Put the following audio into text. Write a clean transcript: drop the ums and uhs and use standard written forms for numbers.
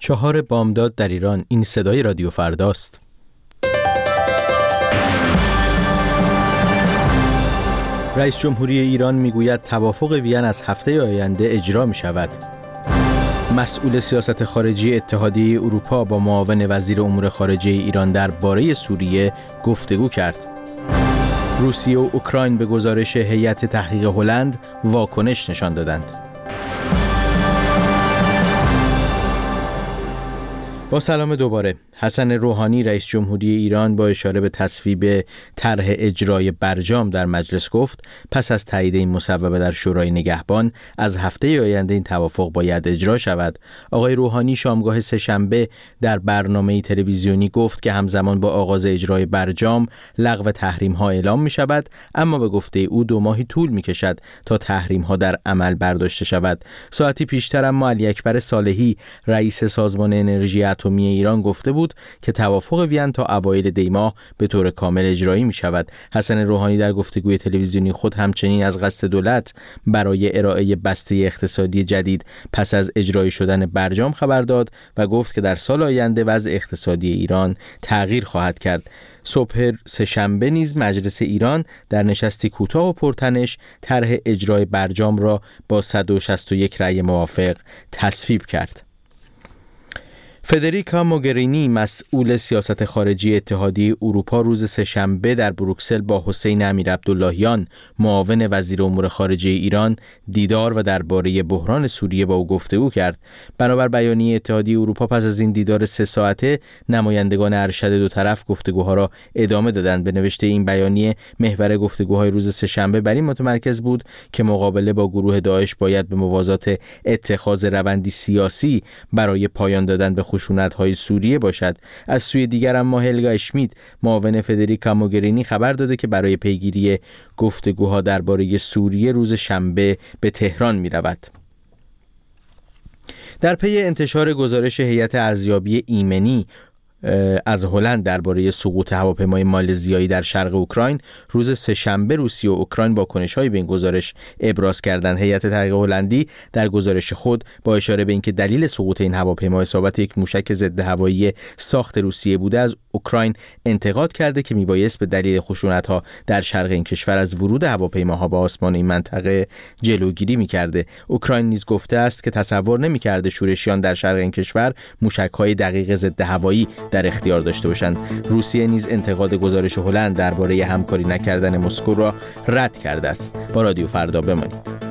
4 بامداد در ایران. این صدای رادیو فرداست. رئیس جمهوری ایران میگوید توافق وین از هفته آینده اجرا می شود. مسئول سیاست خارجی اتحادیه اروپا با معاون وزیر امور خارجه ایران درباره سوریه گفتگو کرد. روسیه و اوکراین به گزارش هیئت تحقیق هلند واکنش نشان دادند. با سلام دوباره. حسن روحانی رئیس جمهوری ایران با اشاره به تصویب طرح اجرای برجام در مجلس گفت پس از تایید این مصوبه در شورای نگهبان از هفته آینده این توافق باید اجرا شود. آقای روحانی شامگاه سه‌شنبه در برنامه تلویزیونی گفت که همزمان با آغاز اجرای برجام لغو تحریم ها اعلام می شود، اما به گفته او 2 ماهی طول می کشد تا تحریم ها در عمل برداشته شود. ساعتی پیشتر اما علی اکبر صالحی رئیس سازمان انرژی اتمی ایران گفته بود که توافق وین تا اوایل دی ماه به طور کامل اجرایی می شود. حسن روحانی در گفتگوی تلویزیونی خود همچنین از قصد دولت برای ارائه بسته اقتصادی جدید پس از اجرایی شدن برجام خبر داد و گفت که در سال آینده وضع اقتصادی ایران تغییر خواهد کرد. صبح سه‌شنبه نیز مجلس ایران در نشستی کوتاه و پرتنش طرح اجرای برجام را با 161 رأی موافق تصویب کرد. فدریکا موگرینی مسئول سیاست خارجی اتحادیه اروپا روز سه‌شنبه در بروکسل با حسین امیرعبداللهیان معاون وزیر امور خارجه ایران دیدار و درباره بحران سوریه با او گفتگو کرد. بنابر بیانیه اتحادیه اروپا پس از این دیدار 3 ساعته نمایندگان ارشد دو طرف گفتگوها را ادامه دادند. به نوشته این بیانیه محور گفتگوهای روز سه‌شنبه بر این متمرکز بود که مقابله با گروه داعش باید به موازات اتخاذ روندی سیاسی برای پایان دادن به خشونت‌های سوریه باشد. از سوی دیگر اما هلگا اشمیت معاون فدریکا موگرینی خبر داده که برای پیگیری گفتگوها درباره سوریه روز شنبه به تهران می‌رود. در پی انتشار گزارش هیئت ارزیابی ایمنی از هلند درباره سقوط هواپیمای مالزیایی در شرق اوکراین روز سه‌شنبه روسیه و اوکراین واکنش‌هایی به این گزارش ابراز کردند. هیئت تحقیق هلندی در گزارش خود با اشاره به اینکه دلیل سقوط این هواپیما اصابت یک موشک ضد هوایی ساخت روسیه بوده از اوکراین انتقاد کرده که میبایست به دلیل خشونت‌ها در شرق این کشور از ورود هواپیماها به آسمان این منطقه جلوگیری می‌کرده. اوکراین نیز گفته است که تصور نمی‌کرده شورشیان در شرق این کشور موشک‌های دقیق ضد هوایی در اختیار داشته باشند. روسیه نیز انتقاد گزارش هلند درباره همکاری نکردن مسکو را رد کرده است. با رادیو فردا بمانید.